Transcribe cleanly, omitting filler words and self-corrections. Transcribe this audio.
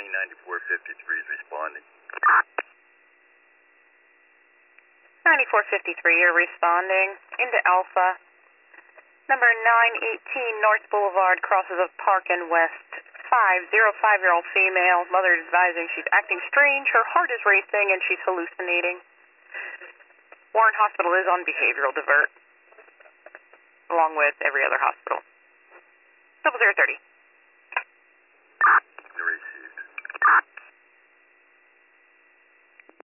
9453 is responding. 9453, you're responding into Alpha. Number 918 North Boulevard, crosses of Park and West. 505-year-old female. Mother is advising she's acting strange. Her heart is racing and she's hallucinating. Warren Hospital is on behavioral divert, along with every other hospital. 0030.